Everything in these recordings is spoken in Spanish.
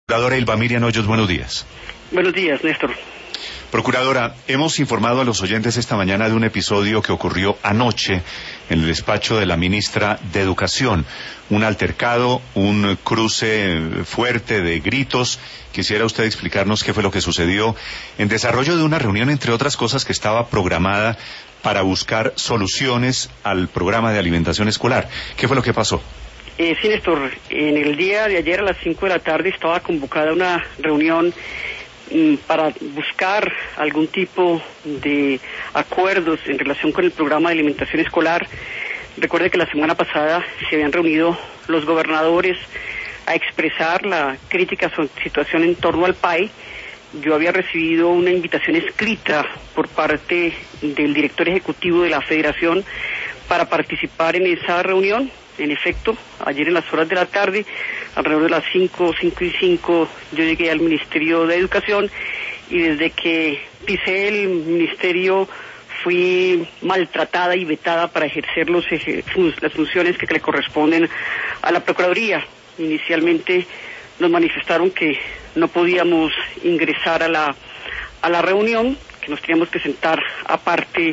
Procuradora Ylva Miriam Hoyos, buenos días. Buenos días, Néstor. Procuradora, hemos informado a los oyentes esta mañana de un episodio que ocurrió anoche en el despacho de la ministra de Educación. Un altercado, un cruce fuerte de gritos. Quisiera usted explicarnos qué fue lo que sucedió en desarrollo de una reunión, entre otras cosas, que estaba programada para buscar soluciones al programa de alimentación escolar. ¿Qué fue lo que pasó? Sí, Néstor, en el día de ayer a las 5 de la tarde estaba convocada una reunión para buscar algún tipo de acuerdos en relación con el programa de alimentación escolar. Recuerde que la semana pasada se habían reunido los gobernadores a expresar la crítica situación en torno al PAE. Yo había recibido una invitación escrita por parte del director ejecutivo de la Federación para participar en esa reunión. En efecto, ayer en las horas de la tarde, alrededor de las 5:05, yo llegué al Ministerio de Educación y desde que pisé el ministerio fui maltratada y vetada para ejercer las funciones que le corresponden a la Procuraduría. Inicialmente nos manifestaron que no podíamos ingresar a la reunión, que nos teníamos que sentar aparte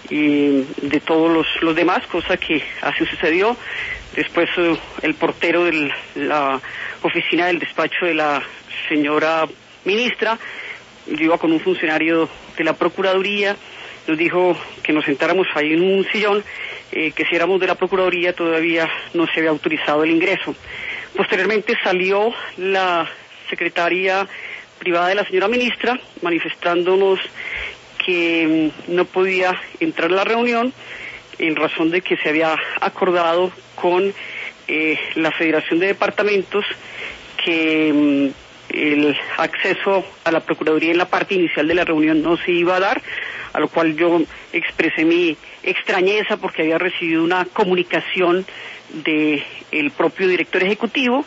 de todos los demás, cosa que así sucedió. Después el portero de la oficina del despacho de la señora ministra, yo iba con un funcionario de la Procuraduría, nos dijo que nos sentáramos ahí en un sillón, que si éramos de la Procuraduría todavía no se había autorizado el ingreso. Posteriormente salió la secretaria privada de la señora ministra manifestándonos que no podía entrar a la reunión en razón de que se había acordado con la Federación de Departamentos que el acceso a la Procuraduría en la parte inicial de la reunión no se iba a dar, a lo cual yo expresé mi extrañeza porque había recibido una comunicación del propio director ejecutivo.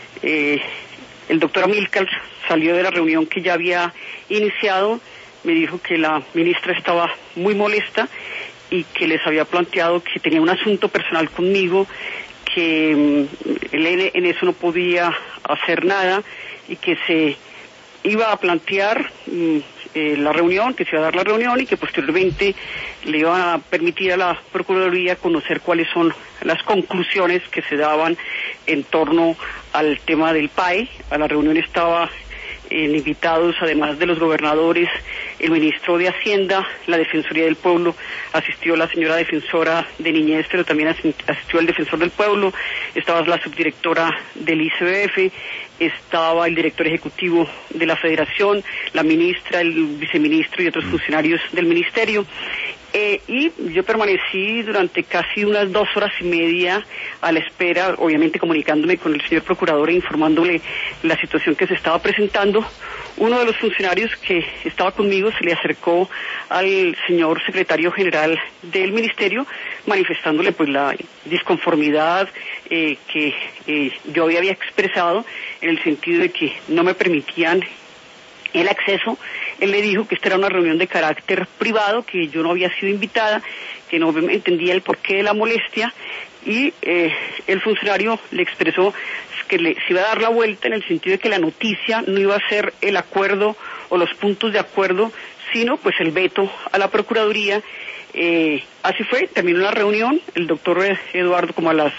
El doctor Amílcar salió de la reunión que ya había iniciado, me dijo que la ministra estaba muy molesta y que les había planteado que tenía un asunto personal conmigo, que él en eso no podía hacer nada y que se iba a plantear la reunión, que se iba a dar la reunión y que posteriormente le iba a permitir a la Procuraduría conocer cuáles son las conclusiones que se daban en torno al tema del PAE. A la reunión estaban invitados, además de los gobernadores, el ministro de Hacienda, la Defensoría del Pueblo, asistió la señora defensora de Niñez, pero también asistió el defensor del pueblo, estaba la subdirectora del ICBF, estaba el director ejecutivo de la Federación, la ministra, el viceministro y otros funcionarios del ministerio. Y yo permanecí durante casi unas 2 horas y media a la espera, obviamente comunicándome con el señor procurador e informándole la situación que se estaba presentando. Uno de los funcionarios que estaba conmigo se le acercó al señor secretario general del ministerio manifestándole pues la disconformidad que yo había expresado en el sentido de que no me permitían el acceso. Él le dijo que esta era una reunión de carácter privado, que yo no había sido invitada, que no entendía el porqué de la molestia, y el funcionario le expresó que se iba a dar la vuelta en el sentido de que la noticia no iba a ser el acuerdo o los puntos de acuerdo, sino pues el veto a la Procuraduría. Así fue, terminó la reunión, el doctor Eduardo como a las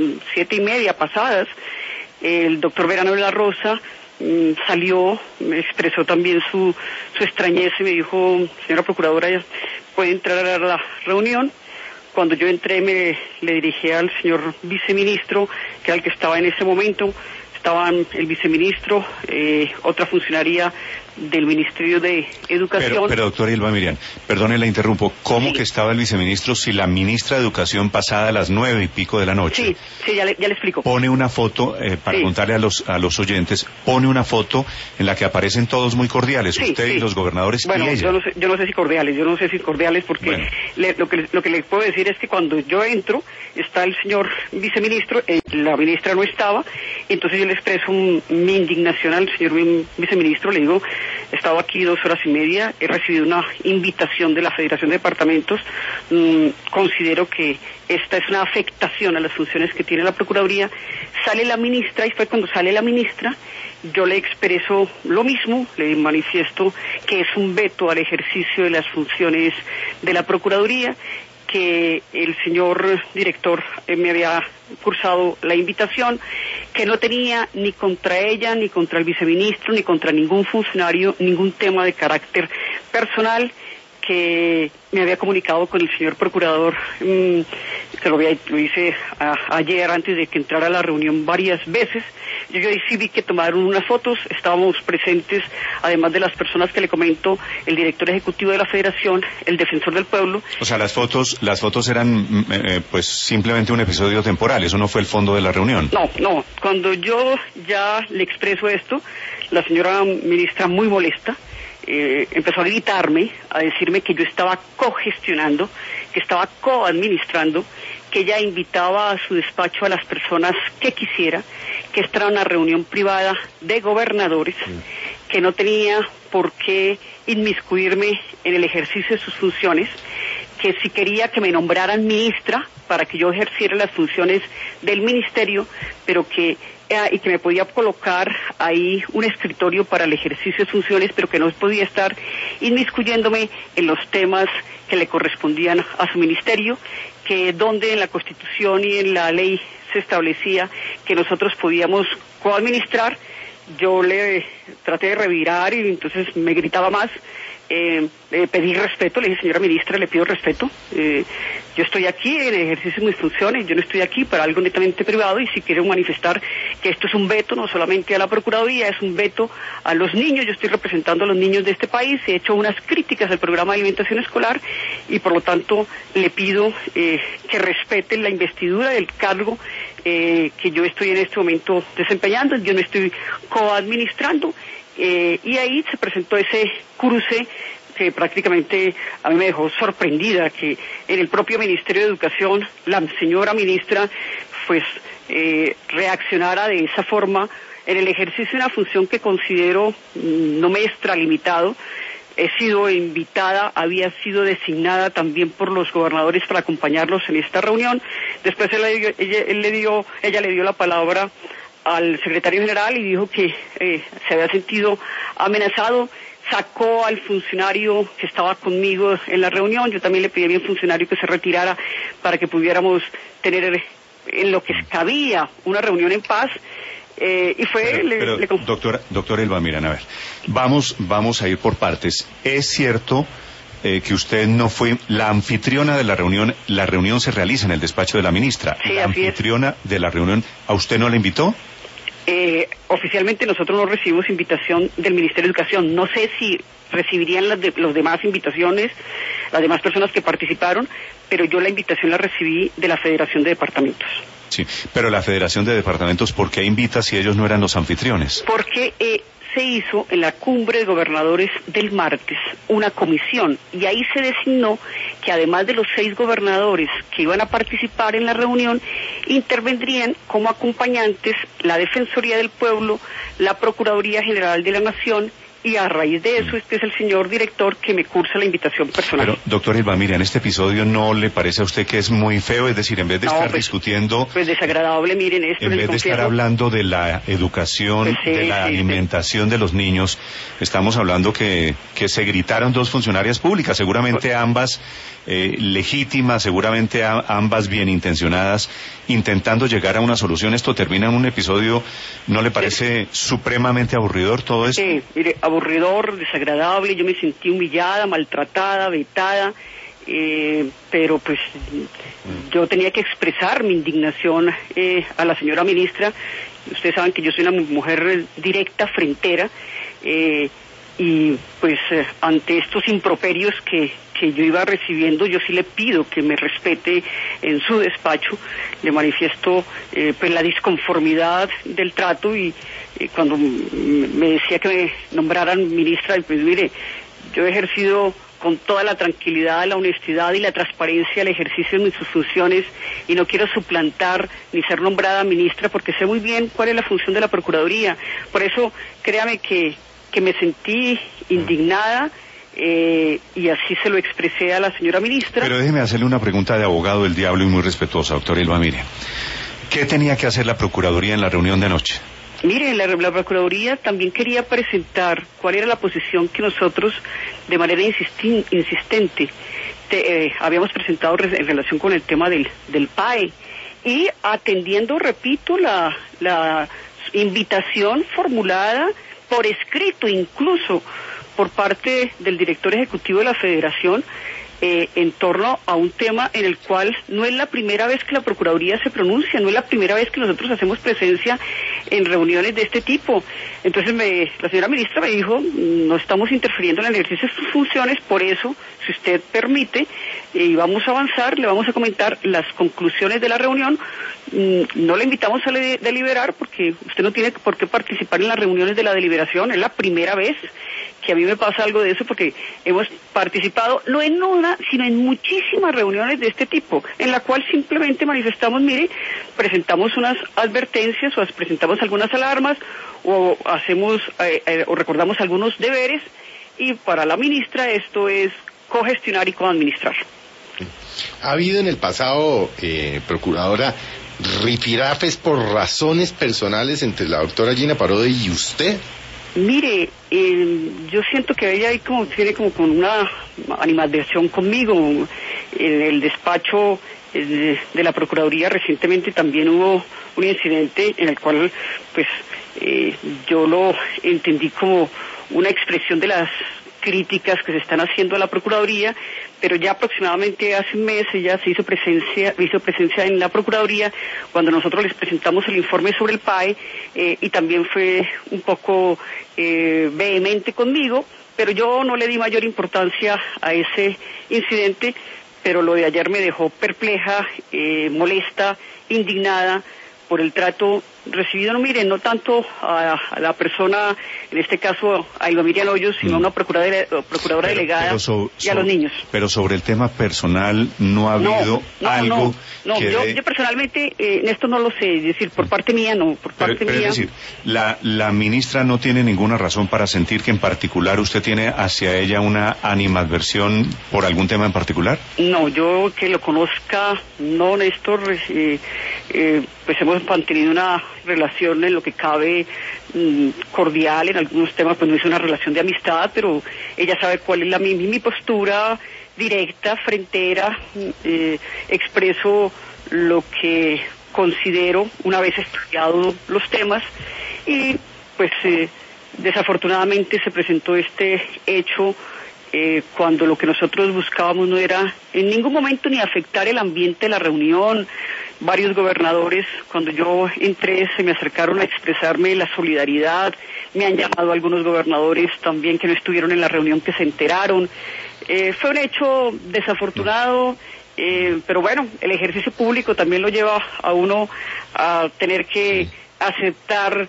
7:30 pasadas, el doctor Verano de la Rosa salió, me expresó también su extrañeza y me dijo, señora procuradora, ¿puede entrar a la reunión? Cuando yo entré le dirigí al señor viceministro, que era el que estaba en ese momento. Estaban el viceministro, otra funcionaria del Ministerio de Educación. Pero doctora Ylva Miriam, perdone, la interrumpo. ¿Cómo sí que estaba el viceministro si la ministra de Educación pasada a las 9:00 de la noche? Sí, ya le explico. Pone una foto, para contarle a los oyentes, pone una foto en la que aparecen todos muy cordiales, usted y los gobernadores y ella. Yo no sé si cordiales porque bueno, lo que le puedo decir es que cuando yo entro, está el señor viceministro, la ministra no estaba, entonces yo le expreso mi indignación al señor viceministro, le digo, he estado aquí 2 horas y media, he recibido una invitación de la Federación de Departamentos, considero que esta es una afectación a las funciones que tiene la Procuraduría. Sale la ministra, y fue cuando sale la ministra yo le expreso lo mismo, le manifiesto que es un veto al ejercicio de las funciones de la Procuraduría, que el señor director me había cursado la invitación, que no tenía ni contra ella, ni contra el viceministro, ni contra ningún funcionario, ningún tema de carácter personal, que me había comunicado con el señor procurador, que lo hice ayer antes de que entrara a la reunión varias veces. Yo sí vi que tomaron unas fotos, estábamos presentes, además de las personas que le comento, el director ejecutivo de la Federación, el defensor del pueblo. O sea, las fotos eran pues simplemente un episodio temporal, eso no fue el fondo de la reunión. No, cuando yo ya le expreso esto, la señora ministra, muy molesta, empezó a gritarme, a decirme que yo estaba cogestionando, que estaba coadministrando, que ella invitaba a su despacho a las personas que quisiera, que esta era una reunión privada de gobernadores, que no tenía por qué inmiscuirme en el ejercicio de sus funciones, que si quería que me nombraran ministra para que yo ejerciera las funciones del ministerio, pero que y que me podía colocar ahí un escritorio para el ejercicio de funciones, pero que no podía estar inmiscuyéndome en los temas que le correspondían a su ministerio, que donde en la Constitución y en la ley se establecía que nosotros podíamos coadministrar. Yo le traté de revirar y entonces me gritaba más. Pedí respeto, le dije, señora ministra, le pido respeto, yo estoy aquí en ejercicio de mis funciones, yo no estoy aquí para algo netamente privado, y si quiero manifestar que esto es un veto no solamente a la Procuraduría, es un veto a los niños, yo estoy representando a los niños de este país, he hecho unas críticas al programa de alimentación escolar y por lo tanto le pido que respeten la investidura del cargo que yo estoy en este momento desempeñando, yo no estoy coadministrando. Y ahí se presentó ese cruce que prácticamente a mí me dejó sorprendida, que en el propio Ministerio de Educación la señora ministra pues reaccionara de esa forma en el ejercicio de una función que considero no me he extralimitado. He sido invitada, había sido designada también por los gobernadores para acompañarlos en esta reunión. Después ella le dio la palabra al secretario general y dijo que se había sentido amenazado, sacó al funcionario que estaba conmigo en la reunión, yo también le pedí a mi funcionario que se retirara para que pudiéramos tener en lo que cabía una reunión en paz, y fue... Doctora Elba, miren, a ver, vamos a ir por partes. Es cierto que usted no fue la anfitriona de la reunión se realiza en el despacho de la ministra. Sí, la anfitriona de la reunión, ¿a usted no la invitó? Oficialmente nosotros no recibimos invitación del Ministerio de Educación. No sé si recibirían las demás invitaciones, las demás personas que participaron, pero yo la invitación la recibí de la Federación de Departamentos. Sí, pero la Federación de Departamentos, ¿por qué invita si ellos no eran los anfitriones? Porque se hizo en la cumbre de gobernadores del martes una comisión y ahí se designó que además de los 6 gobernadores que iban a participar en la reunión, intervendrían como acompañantes la Defensoría del Pueblo, la Procuraduría General de la Nación, y a raíz de eso este es el señor director que me cursa la invitación personal. Pero, doctor Elba, mira, en este episodio ¿no le parece a usted que es muy feo? Es decir, en vez de estar discutiendo... Pues desagradable, miren, esto en vez de estar hablando de la educación, pues de la alimentación de los niños, estamos hablando que se gritaron 2 funcionarias públicas, seguramente ambas legítimas, seguramente ambas bien intencionadas, intentando llegar a una solución. Esto termina en un episodio, ¿no le parece supremamente aburridor todo esto? Sí, mire, aburridor, desagradable, yo me sentí humillada, maltratada, vetada, pero pues yo tenía que expresar mi indignación a la señora ministra. Ustedes saben que yo soy una mujer directa, frentera, y pues ante estos improperios que yo iba recibiendo, yo sí le pido que me respete en su despacho, le manifiesto pues la disconformidad del trato y cuando me decía que me nombraran ministra, pues mire, yo he ejercido con toda la tranquilidad, la honestidad y la transparencia el ejercicio de mis funciones y no quiero suplantar ni ser nombrada ministra porque sé muy bien cuál es la función de la Procuraduría. Por eso, créame que me sentí indignada y así se lo expresé a la señora ministra. Pero déjeme hacerle una pregunta de abogado del diablo y muy respetuosa, doctor Elba, mire. ¿Qué tenía que hacer la Procuraduría en la reunión de anoche? Mire, la Procuraduría también quería presentar cuál era la posición que nosotros, de manera insistente, habíamos presentado en relación con el tema del PAE, y atendiendo, repito, la invitación formulada por escrito, incluso por parte del director ejecutivo de la Federación, en torno a un tema en el cual no es la primera vez que la Procuraduría se pronuncia, no es la primera vez que nosotros hacemos presencia en reuniones de este tipo. Entonces la señora ministra me dijo, no estamos interfiriendo en el ejercicio de sus funciones, por eso, si usted permite, y vamos a avanzar, le vamos a comentar las conclusiones de la reunión. No le invitamos a deliberar porque usted no tiene por qué participar en las reuniones de la deliberación, es la primera vez que a mí me pasa algo de eso, porque hemos participado no en una, sino en muchísimas reuniones de este tipo, en la cual simplemente manifestamos, mire, presentamos unas advertencias o presentamos algunas alarmas o hacemos o recordamos algunos deberes, y para la ministra esto es cogestionar y coadministrar. ¿Ha habido en el pasado, procuradora, rifirafes por razones personales entre la doctora Gina Parodi y usted? Mire, yo siento que ella ahí tiene como con una animadversión conmigo. En el despacho de la Procuraduría recientemente también hubo un incidente en el cual pues yo lo entendí como una expresión de las críticas que se están haciendo a la Procuraduría, pero ya aproximadamente hace un mes ella hizo presencia en la Procuraduría cuando nosotros les presentamos el informe sobre el PAE, y también fue un poco vehemente conmigo, pero yo no le di mayor importancia a ese incidente, pero lo de ayer me dejó perpleja, molesta, indignada por el trato recibido, no mire, no tanto a la persona, en este caso a Ilva Miriam Hoyos, sino a una procuradora delegada y a los niños. Pero sobre el tema personal no ha habido algo yo personalmente en esto no lo sé, es decir, por parte mía no, por parte mía. Es decir, la ministra no tiene ninguna razón para sentir que en particular usted tiene hacia ella una animadversión por algún tema en particular. No, yo que lo conozca, no, Néstor, pues hemos mantenido una relación en lo que cabe cordial, en algunos temas pues no es una relación de amistad, pero ella sabe cuál es mi postura directa, frentera, expreso lo que considero una vez estudiado los temas, y pues desafortunadamente se presentó este hecho cuando lo que nosotros buscábamos no era en ningún momento ni afectar el ambiente de la reunión. Varios gobernadores, cuando yo entré, se me acercaron a expresarme la solidaridad, me han llamado algunos gobernadores también que no estuvieron en la reunión, que se enteraron. Fue un hecho desafortunado, pero bueno, el ejercicio público también lo lleva a uno a tener que aceptar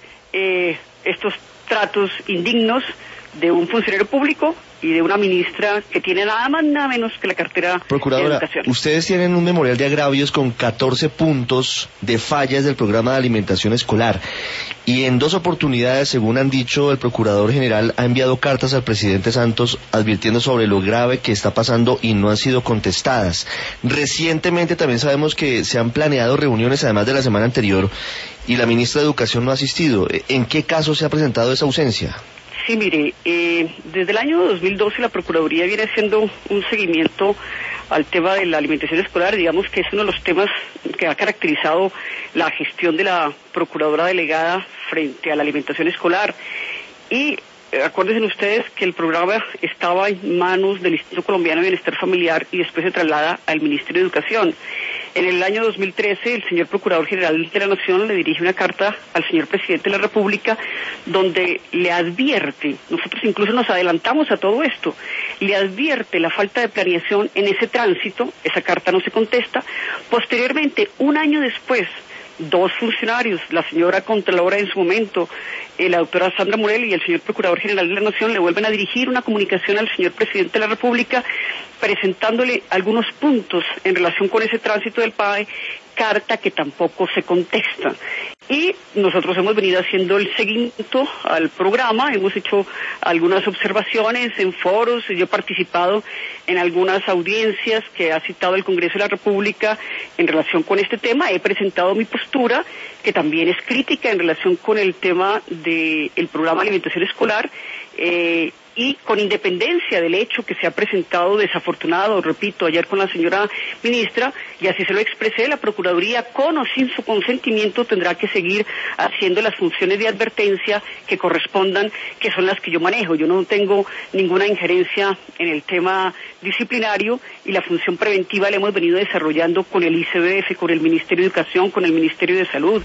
estos tratos indignos de un funcionario público y de una ministra que tiene nada más nada menos que la cartera Procuradora, de Educación. Ustedes tienen un memorial de agravios con 14 puntos de fallas del programa de alimentación escolar, y en 2 oportunidades, según han dicho, el Procurador General ha enviado cartas al presidente Santos advirtiendo sobre lo grave que está pasando y no han sido contestadas. Recientemente también sabemos que se han planeado reuniones además de la semana anterior y la ministra de Educación no ha asistido. ¿En qué caso se ha presentado esa ausencia? Sí, mire, desde el año 2012 la Procuraduría viene haciendo un seguimiento al tema de la alimentación escolar. Digamos que es uno de los temas que ha caracterizado la gestión de la Procuradora Delegada frente a la alimentación escolar. Y acuérdense ustedes que el programa estaba en manos del Instituto Colombiano de Bienestar Familiar y después se traslada al Ministerio de Educación. En el año 2013, el señor Procurador General de la Nación le dirige una carta al señor Presidente de la República donde le advierte, nosotros incluso nos adelantamos a todo esto, le advierte la falta de planeación en ese tránsito. Esa carta no se contesta. Posteriormente, un año después, 2 funcionarios, la señora Contralora en su momento, la doctora Sandra Morel y el señor Procurador General de la Nación, le vuelven a dirigir una comunicación al señor Presidente de la República presentándole algunos puntos en relación con ese tránsito del PAE, carta que tampoco se contesta. Y nosotros hemos venido haciendo el seguimiento al programa, hemos hecho algunas observaciones en foros, yo he participado en algunas audiencias que ha citado el Congreso de la República en relación con este tema, he presentado mi postura que también es crítica en relación con el tema del programa de alimentación escolar, y con independencia del hecho que se ha presentado desafortunado, repito, ayer con la señora ministra, y así se lo expresé, la Procuraduría, con o sin su consentimiento, tendrá que seguir haciendo las funciones de advertencia que correspondan, que son las que yo manejo. Yo no tengo ninguna injerencia en el tema disciplinario, y la función preventiva la hemos venido desarrollando con el ICBF, con el Ministerio de Educación, con el Ministerio de Salud,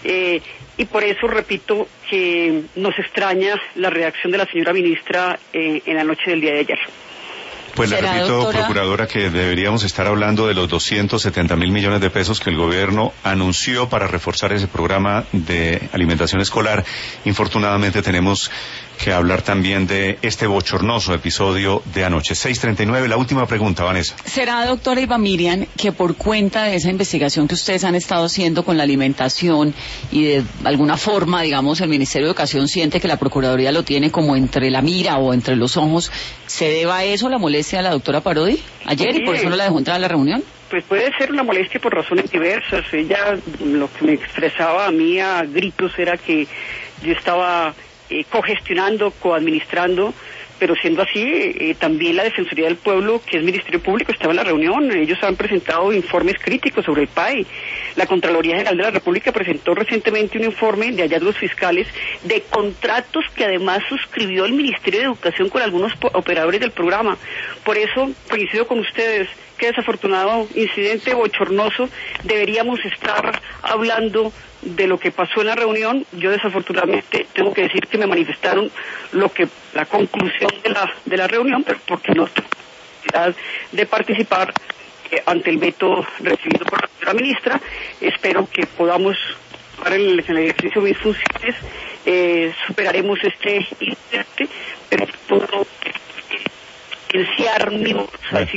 y por eso repito que nos extraña la reacción de la señora ministra en la noche del día de ayer. Pues le repito, doctora, procuradora, que deberíamos estar hablando de los 270.000 millones de pesos que el gobierno anunció para reforzar ese programa de alimentación escolar. Infortunadamente tenemos que hablar también de este bochornoso episodio de anoche. 6:39, la última pregunta, Vanessa. ¿Será, doctora Ilva Miriam, que por cuenta de esa investigación que ustedes han estado haciendo con la alimentación y de alguna forma, digamos, el Ministerio de Educación siente que la Procuraduría lo tiene como entre la mira o entre los ojos, se deba a eso la molestia de la doctora Parodi ayer y por eso no la dejó entrar a la reunión? Pues puede ser una molestia por razones diversas. Ella lo que me expresaba a mí a gritos era que yo estaba cogestionando, coadministrando, pero siendo así, también la Defensoría del Pueblo, que es Ministerio Público, estaba en la reunión. Ellos han presentado informes críticos sobre el PAE. La Contraloría General de la República presentó recientemente un informe de hallazgos fiscales de contratos que además suscribió el Ministerio de Educación con algunos operadores del programa. Por eso coincido con ustedes, qué desafortunado incidente bochornoso. Deberíamos estar hablando de lo que pasó en la reunión. Yo desafortunadamente tengo que decir que me manifestaron la conclusión de la reunión, pero porque no tuve la oportunidad de participar ante el veto recibido por la señora ministra. Espero que podamos, en el ejercicio de mis funciones, superaremos este incidente, pero todo mi voz,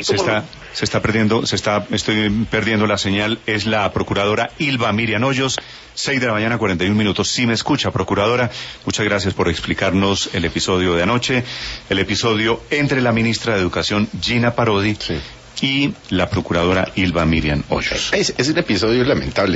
estoy perdiendo la señal. Es la procuradora Ilva Miriam Hoyos, 6:41 Sí me escucha, procuradora. Muchas gracias por explicarnos el episodio de anoche, el episodio entre la ministra de Educación, Gina Parodi, y la procuradora Ilva Miriam Hoyos. Es un episodio lamentable.